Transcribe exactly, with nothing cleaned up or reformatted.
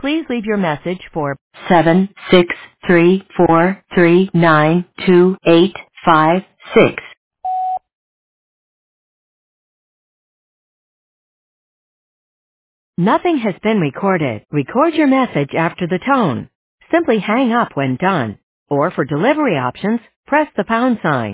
Please leave your message for seven six three four three nine two eight five six. Nothing has been recorded. Record your message after the tone. Simply hang up when done. Or for delivery options, press the pound sign.